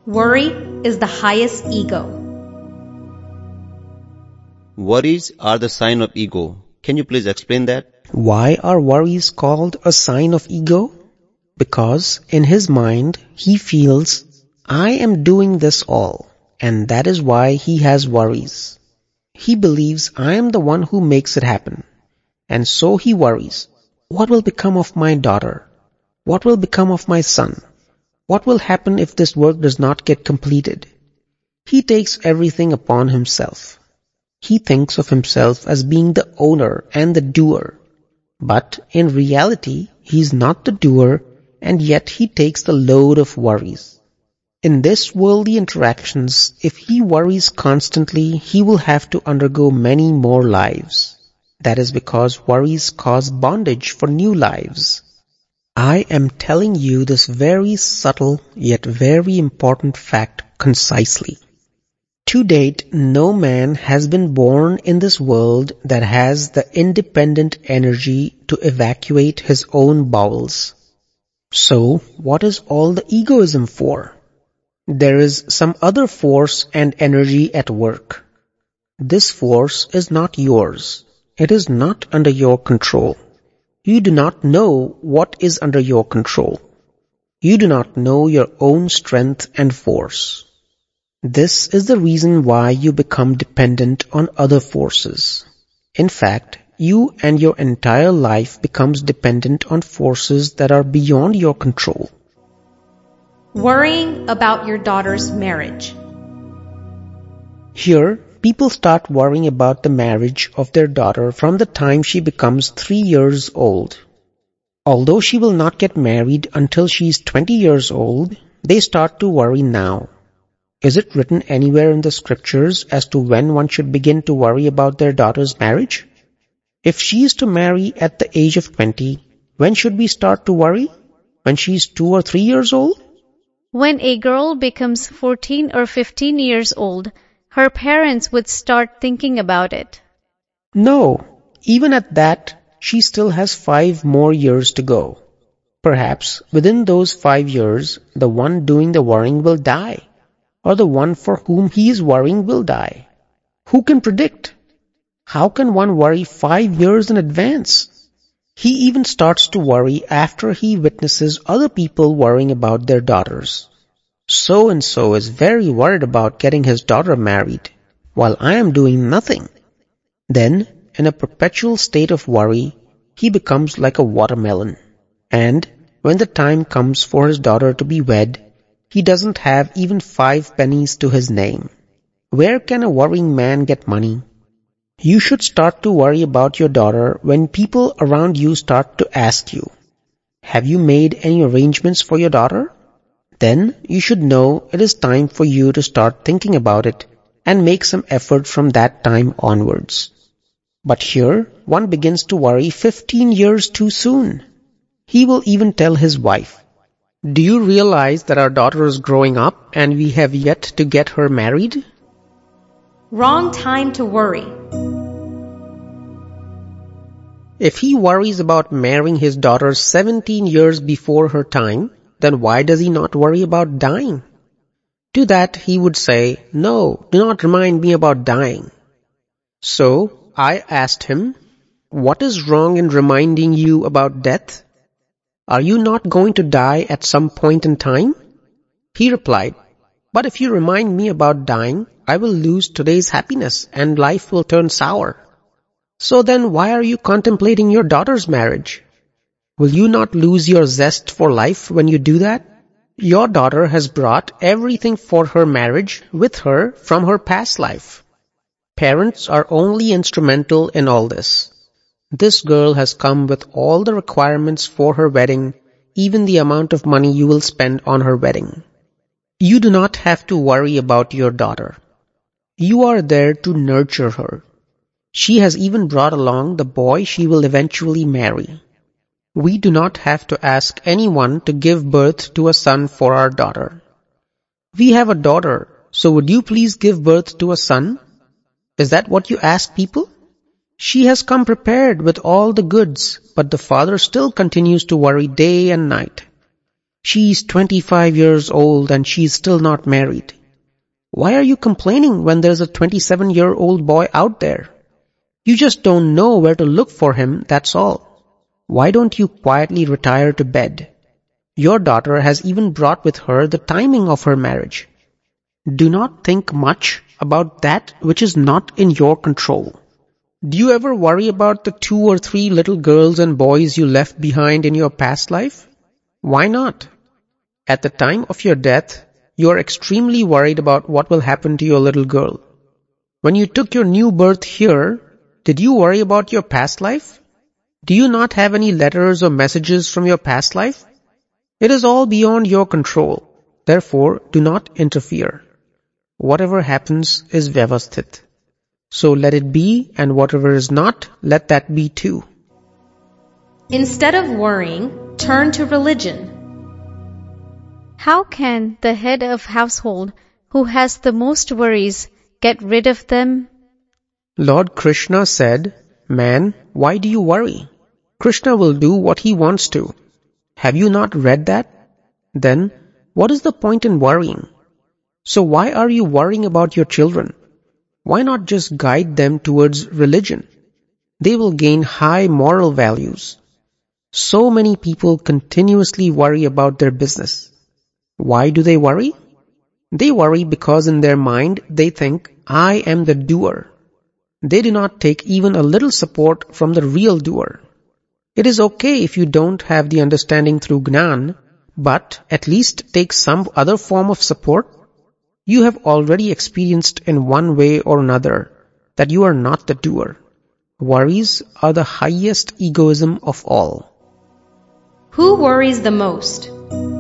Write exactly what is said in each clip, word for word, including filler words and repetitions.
Worry is the highest ego. Worries are the sign of ego. Can you please explain that? Why are worries called a sign of ego? Because in his mind, he feels, I am doing this all, and that is why he has worries. He believes I am the one who makes it happen. And so he worries, what will become of my daughter? What will become of my son? What will happen if this work does not get completed? He takes everything upon himself. He thinks of himself as being the owner and the doer. But in reality, he is not the doer, and yet he takes the load of worries. In this worldly interactions, if he worries constantly, he will have to undergo many more lives. That is because worries cause bondage for new lives. I am telling you this very subtle yet very important fact concisely. To date, no man has been born in this world that has the independent energy to evacuate his own bowels. So, what is all the egoism for? There is some other force and energy at work. This force is not yours. It is not under your control. You do not know what is under your control. You do not know your own strength and force. This is the reason why you become dependent on other forces. In fact, you and your entire life becomes dependent on forces that are beyond your control. Worrying about your daughter's marriage. Here, people start worrying about the marriage of their daughter from the time she becomes three years old. Although she will not get married until she is twenty years old, they start to worry now. Is it written anywhere in the scriptures as to when one should begin to worry about their daughter's marriage? If she is to marry at the age of twenty, when should we start to worry? When she is two or three years old? When a girl becomes fourteen or fifteen years old, her parents would start thinking about it. No, even at that, she still has five more years to go. Perhaps within those five years, the one doing the worrying will die, or the one for whom he is worrying will die. Who can predict? How can one worry five years in advance? He even starts to worry after he witnesses other people worrying about their daughters. So-and-so is very worried about getting his daughter married, while I am doing nothing. Then, in a perpetual state of worry, he becomes like a watermelon. And when the time comes for his daughter to be wed, he doesn't have even five pennies to his name. Where can a worrying man get money? You should start to worry about your daughter when people around you start to ask you, have you made any arrangements for your daughter? Then you should know it is time for you to start thinking about it and make some effort from that time onwards. But here, one begins to worry fifteen years too soon. He will even tell his wife, do you realize that our daughter is growing up and we have yet to get her married? Wrong time to worry. If he worries about marrying his daughter seventeen years before her time, then why does he not worry about dying? To that he would say, no, do not remind me about dying. So I asked him, what is wrong in reminding you about death? Are you not going to die at some point in time? He replied, but if you remind me about dying, I will lose today's happiness and life will turn sour. So then why are you contemplating your daughter's marriage? Will you not lose your zest for life when you do that? Your daughter has brought everything for her marriage with her from her past life. Parents are only instrumental in all this. This girl has come with all the requirements for her wedding, even the amount of money you will spend on her wedding. You do not have to worry about your daughter. You are there to nurture her. She has even brought along the boy she will eventually marry. We do not have to ask anyone to give birth to a son for our daughter. We have a daughter, so would you please give birth to a son? Is that what you ask people? She has come prepared with all the goods, but the father still continues to worry day and night. She's twenty-five years old and she's still not married. Why are you complaining when there's a twenty-seven-year-old boy out there? You just don't know where to look for him, that's all. Why don't you quietly retire to bed? Your daughter has even brought with her the timing of her marriage. Do not think much about that which is not in your control. Do you ever worry about the two or three little girls and boys you left behind in your past life? Why not? At the time of your death, you are extremely worried about what will happen to your little girl. When you took your new birth here, did you worry about your past life? Do you not have any letters or messages from your past life? It is all beyond your control. Therefore, do not interfere. Whatever happens is vyavasthit. So let it be, and whatever is not, let that be too. Instead of worrying, turn to religion. How can the head of household, who has the most worries, get rid of them? Lord Krishna said, "Man, why do you worry? Krishna will do what he wants to. Have you not read that? Then, what is the point in worrying? So why are you worrying about your children? Why not just guide them towards religion? They will gain high moral values. So many people continuously worry about their business. Why do they worry? They worry because in their mind they think, I am the doer. They do not take even a little support from the real doer. It is okay if you don't have the understanding through Gnan, but at least take some other form of support. You have already experienced in one way or another that you are not the doer. Worries are the highest egoism of all. Who worries the most?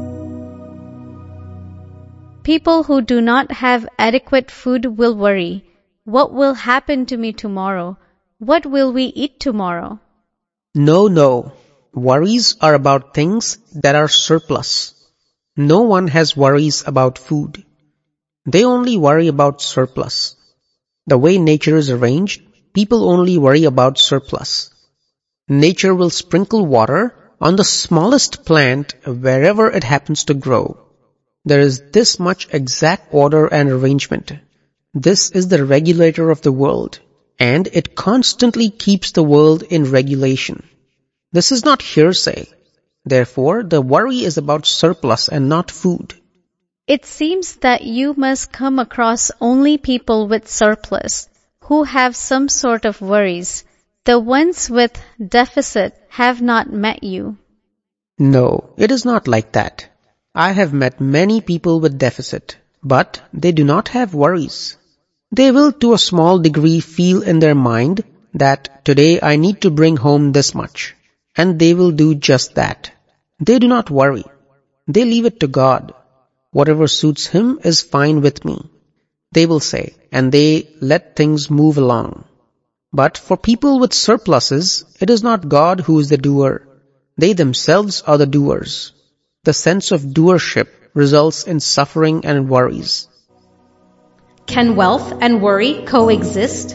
People who do not have adequate food will worry. What will happen to me tomorrow? What will we eat tomorrow? No, no. Worries are about things that are surplus. No one has worries about food. They only worry about surplus. The way nature is arranged, people only worry about surplus. Nature will sprinkle water on the smallest plant wherever it happens to grow. There is this much exact order and arrangement. This is the regulator of the world, and it constantly keeps the world in regulation. This is not hearsay. Therefore, the worry is about surplus and not food. It seems that you must come across only people with surplus, who have some sort of worries. The ones with deficit have not met you. No, it is not like that. I have met many people with deficit, but they do not have worries. They will to a small degree feel in their mind that today I need to bring home this much, and they will do just that. They do not worry. They leave it to God. Whatever suits Him is fine with me, they will say, and they let things move along. But for people with surpluses, it is not God who is the doer. They themselves are the doers. The sense of doership results in suffering and worries. Can wealth and worry coexist?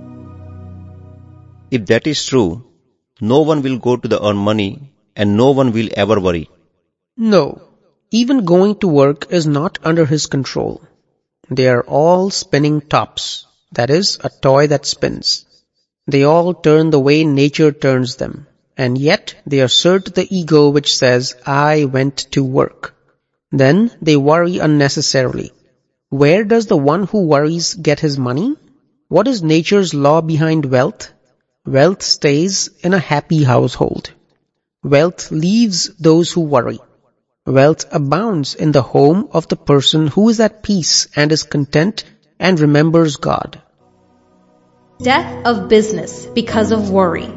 If that is true, no one will go to the earn money and no one will ever worry. No, even going to work is not under his control. They are all spinning tops, that is, a toy that spins. They all turn the way nature turns them, and yet they assert the ego which says, I went to work. Then they worry unnecessarily. Where does the one who worries get his money? What is nature's law behind wealth? Wealth stays in a happy household. Wealth leaves those who worry. Wealth abounds in the home of the person who is at peace and is content and remembers God. Death of business because of worry.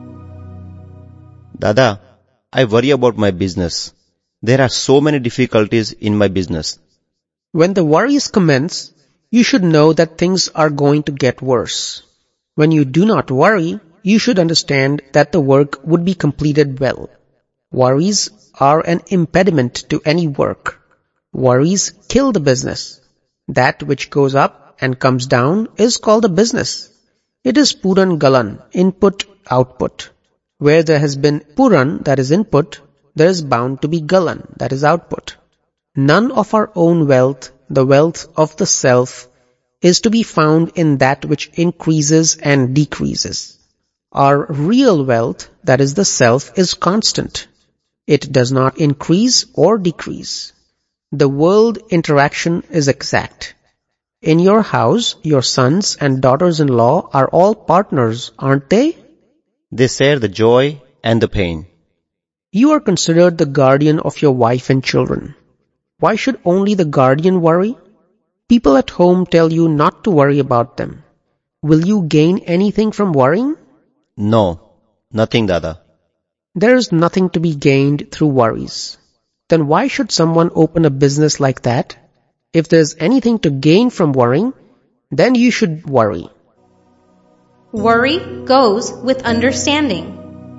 Dada, I worry about my business. There are so many difficulties in my business. When the worries commence, you should know that things are going to get worse. When you do not worry, you should understand that the work would be completed well. Worries are an impediment to any work. Worries kill the business. That which goes up and comes down is called a business. It is Puran Galan, input, output. Where there has been Puran, that is input, there is bound to be galan, that is output. None of our own wealth, the wealth of the self, is to be found in that which increases and decreases. Our real wealth, that is the self, is constant. It does not increase or decrease. The world interaction is exact. In your house, your sons and daughters-in-law are all partners, aren't they? They share the joy and the pain. You are considered the guardian of your wife and children. Why should only the guardian worry? People at home tell you not to worry about them. Will you gain anything from worrying? No, nothing, Dada. There is nothing to be gained through worries. Then why should someone open a business like that? If there's anything to gain from worrying, then you should worry. Worry goes with understanding.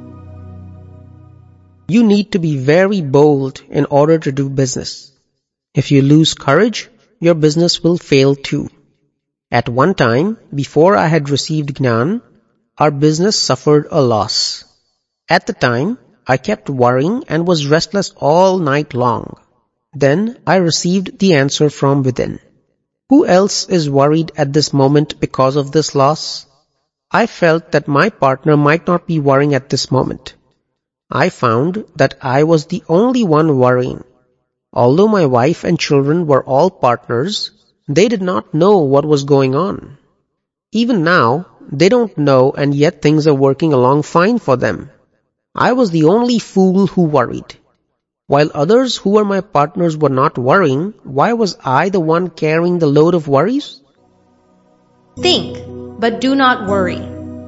You need to be very bold in order to do business. If you lose courage, your business will fail too. At one time, before I had received Gnan, our business suffered a loss. At the time, I kept worrying and was restless all night long. Then I received the answer from within. Who else is worried at this moment because of this loss? I felt that my partner might not be worrying at this moment. I found that I was the only one worrying. Although my wife and children were all partners, they did not know what was going on. Even now, they don't know, and yet things are working along fine for them. I was the only fool who worried. While others who were my partners were not worrying, why was I the one carrying the load of worries? Think, but do not worry.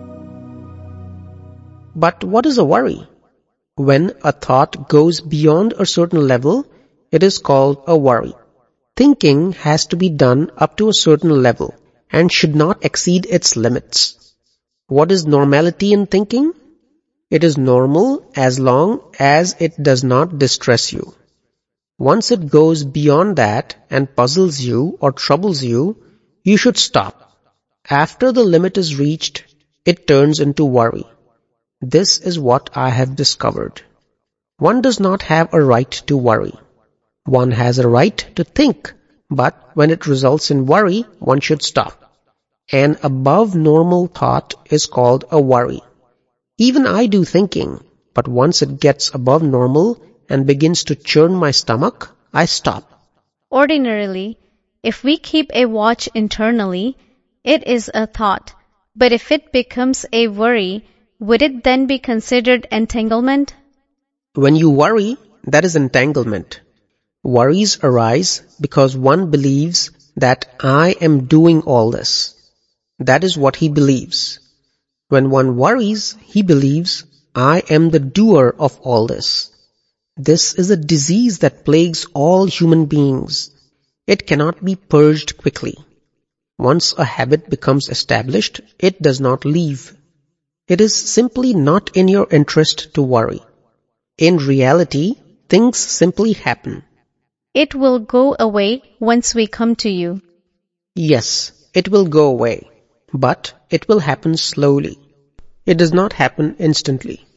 But what is a worry? When a thought goes beyond a certain level, it is called a worry. Thinking has to be done up to a certain level and should not exceed its limits. What is normality in thinking? It is normal as long as it does not distress you. Once it goes beyond that and puzzles you or troubles you, you should stop. After the limit is reached, it turns into worry. This is what I have discovered. One does not have a right to worry. One has a right to think, but when it results in worry, one should stop. An above normal thought is called a worry. Even I do thinking, but once it gets above normal and begins to churn my stomach, I stop. Ordinarily, if we keep a watch internally, it is a thought. But if it becomes a worry, would it then be considered entanglement? When you worry, that is entanglement. Worries arise because one believes that I am doing all this. That is what he believes. When one worries, he believes, I am the doer of all this. This is a disease that plagues all human beings. It cannot be purged quickly. Once a habit becomes established, it does not leave. It is simply not in your interest to worry. In reality, things simply happen. It will go away once we come to you. Yes, it will go away, but it will happen slowly. It does not happen instantly.